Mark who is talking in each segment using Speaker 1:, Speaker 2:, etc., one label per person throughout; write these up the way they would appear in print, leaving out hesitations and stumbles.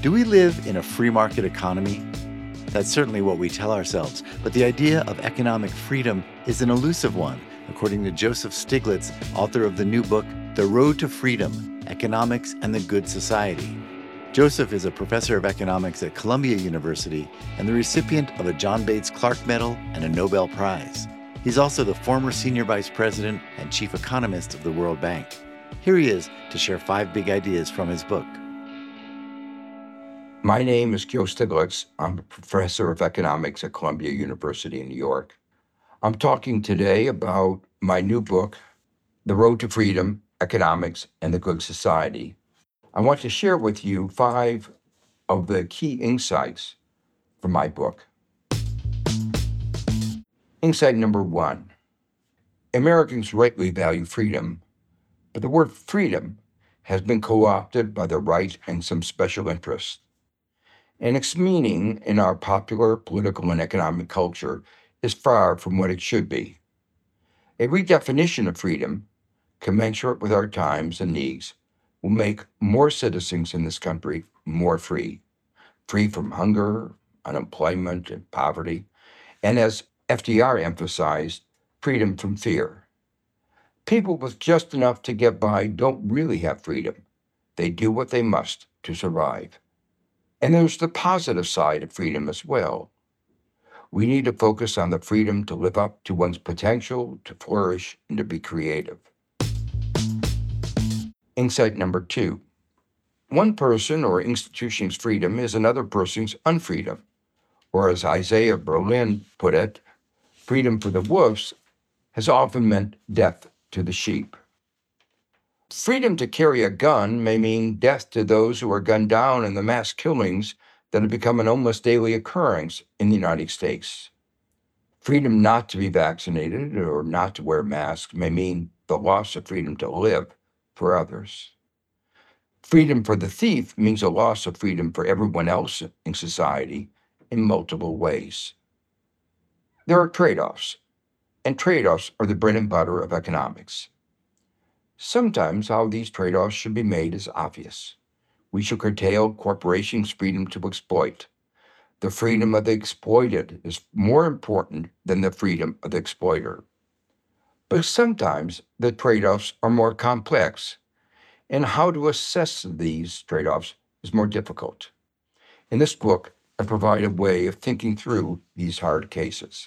Speaker 1: Do we live in a free market economy? That's certainly what we tell ourselves, but the idea of economic freedom is an elusive one, according to Joseph Stiglitz, author of the new book, The Road to Freedom: Economics and the Good Society. Joseph is a professor of economics at Columbia University and the recipient of a John Bates Clark Medal and a Nobel Prize. He's also the former senior vice president and chief economist of the World Bank. Here he is to share 5 big ideas from his book.
Speaker 2: My name is Joe Stiglitz. I'm a professor of economics at Columbia University in New York. I'm talking today about my new book, The Road to Freedom: Economics and the Good Society. I want to share with you 5 of the key insights from my book. Insight number 1. Americans rightly value freedom, but the word freedom has been co-opted by the right and some special interests. And its meaning in our popular political and economic culture is far from what it should be. A redefinition of freedom, commensurate with our times and needs, will make more citizens in this country more free from hunger, unemployment, and poverty, and as FDR emphasized, freedom from fear. People with just enough to get by don't really have freedom. They do what they must to survive. And there's the positive side of freedom as well. We need to focus on the freedom to live up to one's potential, to flourish, and to be creative. Insight number 2. One person or institution's freedom is another person's unfreedom. Or as Isaiah Berlin put it, freedom for the wolves has often meant death to the sheep. Freedom to carry a gun may mean death to those who are gunned down in the mass killings that have become an almost daily occurrence in the United States. Freedom not to be vaccinated or not to wear masks may mean the loss of freedom to live for others. Freedom for the thief means a loss of freedom for everyone else in society in multiple ways. There are trade-offs, and trade-offs are the bread and butter of economics. Sometimes how these trade-offs should be made is obvious. We should curtail corporations' freedom to exploit. The freedom of the exploited is more important than the freedom of the exploiter. But sometimes the trade-offs are more complex, and how to assess these trade-offs is more difficult. In this book, I provide a way of thinking through these hard cases.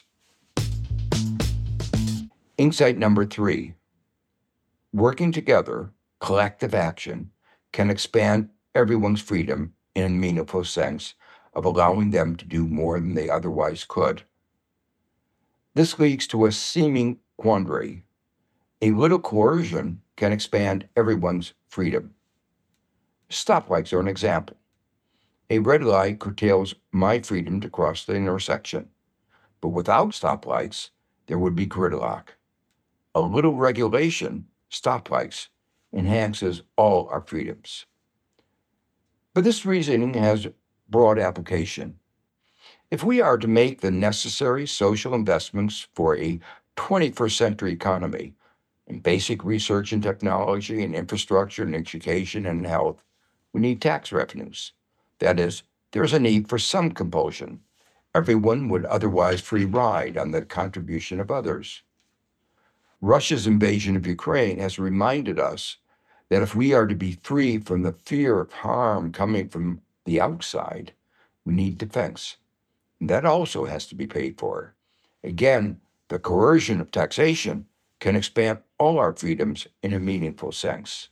Speaker 2: Insight number 3. Working together, collective action, can expand everyone's freedom in a meaningful sense of allowing them to do more than they otherwise could. This leads to a seeming quandary. A little coercion can expand everyone's freedom. Stoplights are an example. A red light curtails my freedom to cross the intersection, but without stoplights, there would be gridlock. A little regulation, stoplights, enhances all our freedoms. But this reasoning has broad application. If we are to make the necessary social investments for a 21st century economy in basic research and technology and infrastructure and education and health, we need tax revenues. That is, there's a need for some compulsion. Everyone would otherwise free ride on the contribution of others. Russia's invasion of Ukraine has reminded us that if we are to be free from the fear of harm coming from the outside, we need defense. And that also has to be paid for. Again, the coercion of taxation can expand all our freedoms in a meaningful sense.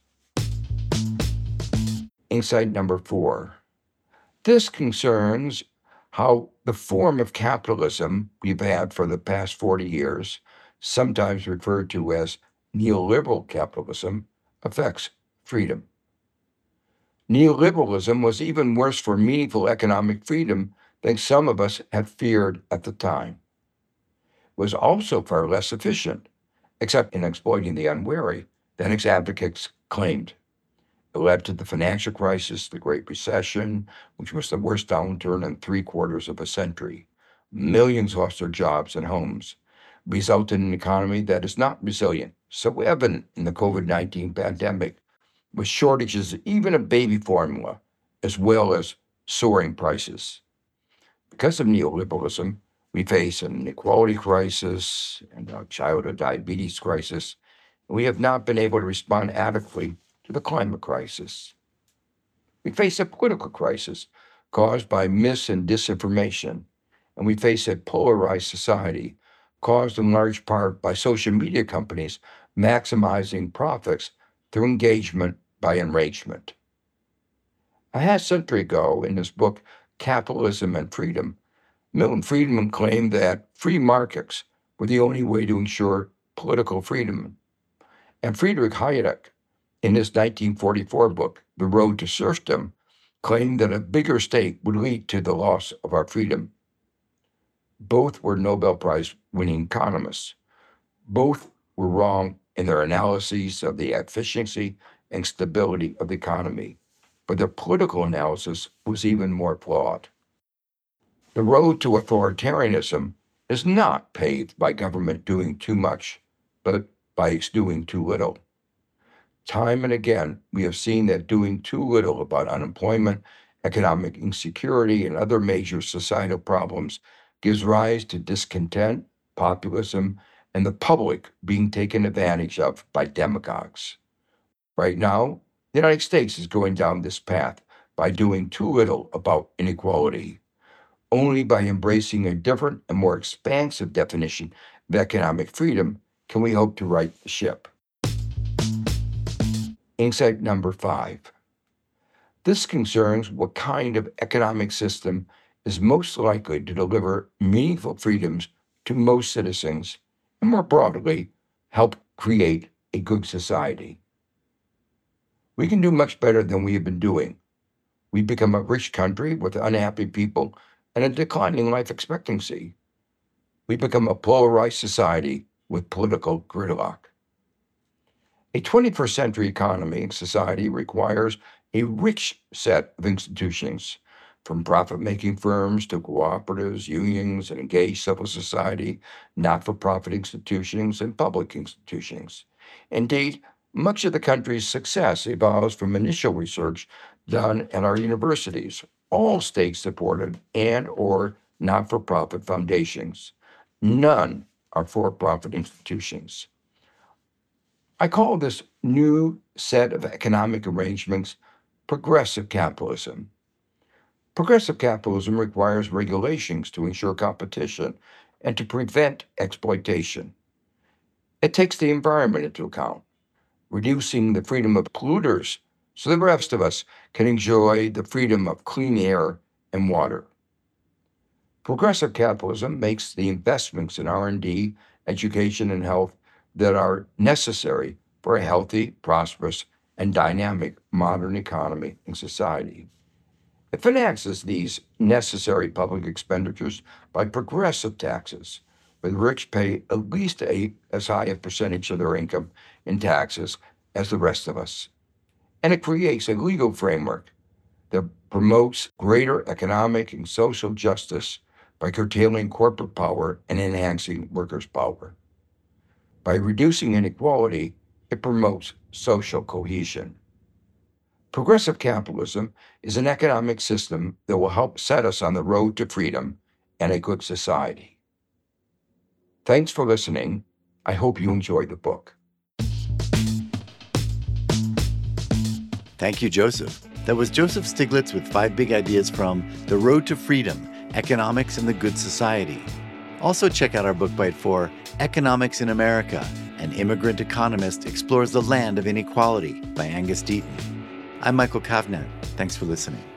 Speaker 2: Insight number 4. This concerns how the form of capitalism we've had for the past 40 years, sometimes referred to as neoliberal capitalism, affects freedom. Neoliberalism was even worse for meaningful economic freedom than some of us had feared at the time. It was also far less efficient, except in exploiting the unwary, than its advocates claimed. It led to the financial crisis, the Great Recession, which was the worst downturn in 3/4 of a century. Millions lost their jobs and homes, resulted in an economy that is not resilient, so evident in the COVID-19 pandemic, with shortages even of baby formula, as well as soaring prices. Because of neoliberalism, we face an inequality crisis and a childhood diabetes crisis. We have not been able to respond adequately to the climate crisis. We face a political crisis caused by mis and disinformation, and we face a polarized society caused in large part by social media companies maximizing profits through engagement by enragement. A half century ago, in his book, Capitalism and Freedom, Milton Friedman claimed that free markets were the only way to ensure political freedom. And Friedrich Hayek, in his 1944 book, The Road to Serfdom, claimed that a bigger state would lead to the loss of our freedom. Both were Nobel Prize-winning economists. Both were wrong in their analyses of the efficiency and stability of the economy, but their political analysis was even more flawed. The road to authoritarianism is not paved by government doing too much, but by its doing too little. Time and again, we have seen that doing too little about unemployment, economic insecurity, and other major societal problems gives rise to discontent, populism, and the public being taken advantage of by demagogues. Right now, the United States is going down this path by doing too little about inequality. Only by embracing a different and more expansive definition of economic freedom can we hope to right the ship. Insight number 5. This concerns what kind of economic system is most likely to deliver meaningful freedoms to most citizens and, more broadly, help create a good society. We can do much better than we have been doing. We become a rich country with unhappy people and a declining life expectancy. We become a polarized society with political gridlock. A 21st century economy and society requires a rich set of institutions, from profit-making firms to cooperatives, unions, and engaged civil society, not-for-profit institutions, and public institutions. Indeed, much of the country's success evolves from initial research done at our universities, all state-supported and or not-for-profit foundations. None are for-profit institutions. I call this new set of economic arrangements progressive capitalism. Progressive capitalism requires regulations to ensure competition and to prevent exploitation. It takes the environment into account, reducing the freedom of polluters so the rest of us can enjoy the freedom of clean air and water. Progressive capitalism makes the investments in R&D, education, and health that are necessary for a healthy, prosperous, and dynamic modern economy and society. It finances these necessary public expenditures by progressive taxes, where the rich pay at least as high a percentage of their income in taxes as the rest of us. And it creates a legal framework that promotes greater economic and social justice by curtailing corporate power and enhancing workers' power. By reducing inequality, it promotes social cohesion. Progressive capitalism is an economic system that will help set us on the road to freedom and a good society. Thanks for listening. I hope you enjoyed the book.
Speaker 1: Thank you, Joseph. That was Joseph Stiglitz with 5 big ideas from The Road to Freedom, Economics and the Good Society. Also check out our book bite for Economics in America, An Immigrant Economist Explores the Land of Inequality by Angus Deaton. I'm Michael Kovnat. Thanks for listening.